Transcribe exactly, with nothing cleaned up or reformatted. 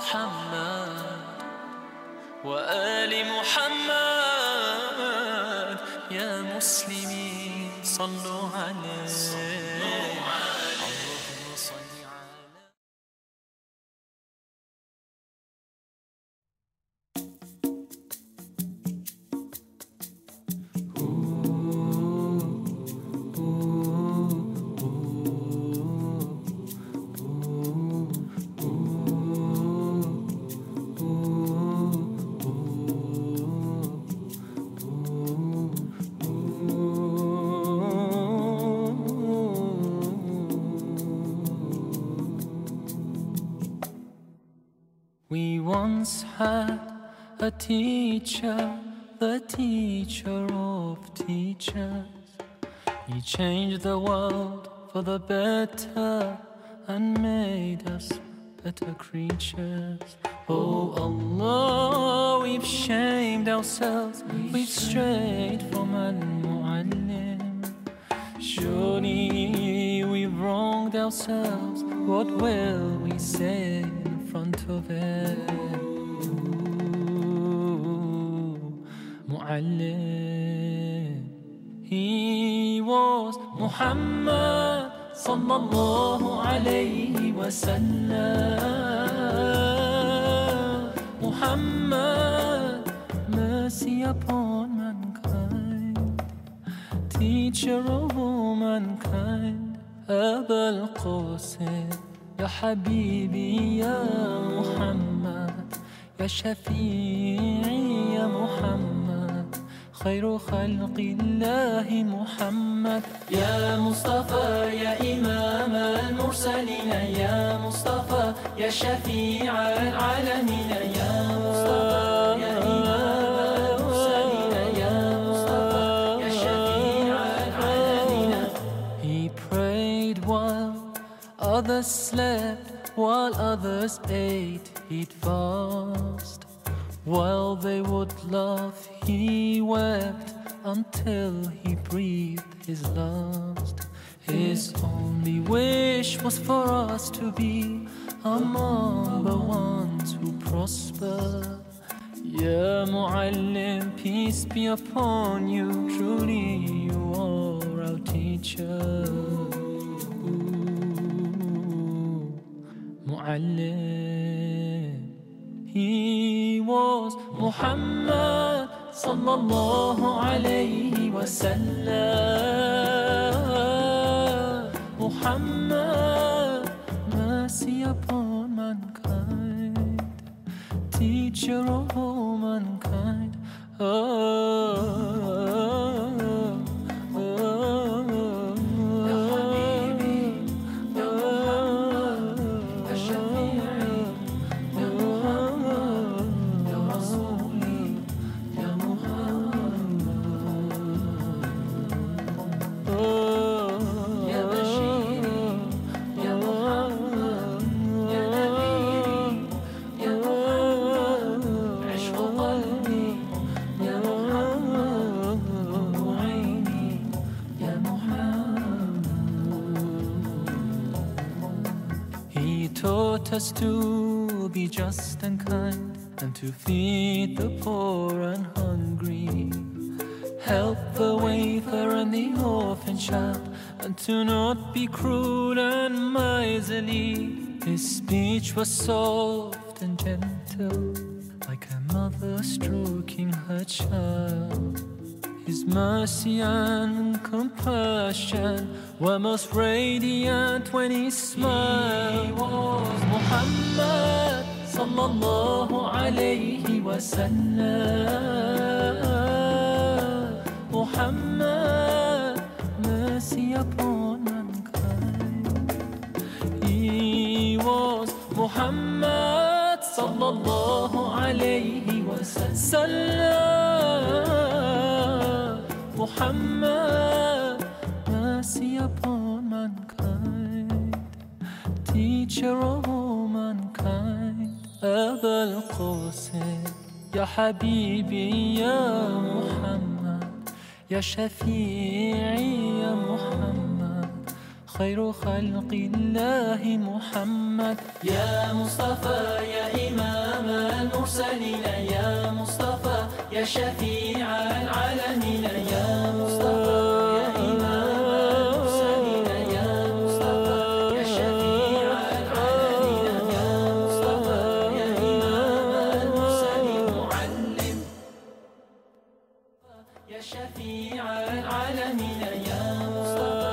محمد وآل محمد يا مسلمين صلوا عليه اللهم صل على We once had a teacher, the teacher of teachers. He changed the world for the better and made us better creatures. Oh Allah, we've shamed ourselves, we've strayed from Al-Mu'allim. Surely we've wronged ourselves, what will we say in front of it? Mu'allim. He was Muhammad sallallahu alayhi wa sallam. Muhammad, mercy upon mankind, teacher of all mankind. Aba al-Qasim, Ya Habibi, Ya Muhammad, Ya Shafi'i, Ya Muhammad, خير خلق الله محمد. يا مصطفى يا إمام المرسلين، يا مصطفى يا شفيع العالمين، يا مصطفى يا إمام المرسلين، يا مصطفى يا شفيع العالمين. He prayed while others slept, while others ate, he'd fast. While they would laugh, he wept until he breathed his last. His only wish was for us to be among the ones who prosper. Ya Mu'allim, peace be upon you, truly you are our teacher. Mu'allim. He was Muhammad sallallahu alayhi wa sallam. Muhammad, mercy upon mankind, teacher of all mankind. Oh, oh, oh, Ya Habibi, Ya Muhammad, Ya Shafi'i, Ya Muhammad, Ya Rasuli, Ya Muhammad. Oh, Ya Bashiri, Ya Muhammad, Ya Nadhiri, Ya Muhammad, عشق قلبي يا محمد، نور عيني يا محمد. He taught us to be just and kind, and to feed the poor and hungry, help the wafer and the orphan child, and to not be cruel and miserly. His speech was soft and gentle, like a mother stroking her child. His mercy and compassion were most radiant when he smiled. He was Muhammad sallallahu alayhi wa sallam. Muhammad, mercy upon mankind. He was Muhammad sallallahu alayhi wa sallam. Muhammad, mercy upon mankind, teacher of all mankind. Aba al-Qasim, Ya Habibi, Ya Muhammad, Ya Shafi'i, Ya Muhammad, خير خلق الله محمد. يا مصطفى يا إمام المرسلين، يا مصطفى يا شفيع العالمين، يا مصطفى يا إمام المرسلين، يا مصطفى يا شفيع العالمين، يا مصطفى يا إمام المرسلين، معلم يا شفيع العالمين، يا مصطفى